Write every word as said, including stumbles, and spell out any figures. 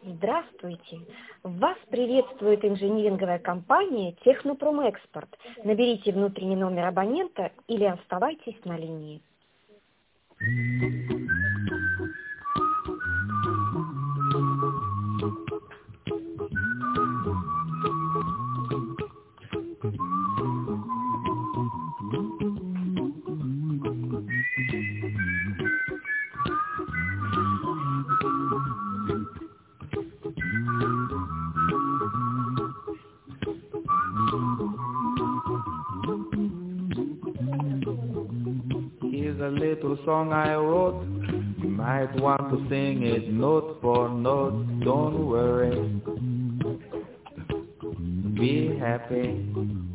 Здравствуйте! Вас приветствует инжиниринговая компания «Технопромэкспорт». Наберите внутренний номер абонента или оставайтесь на линии. Here's a little song I wrote. You might want to sing it note for note. Don't worry. Be happy.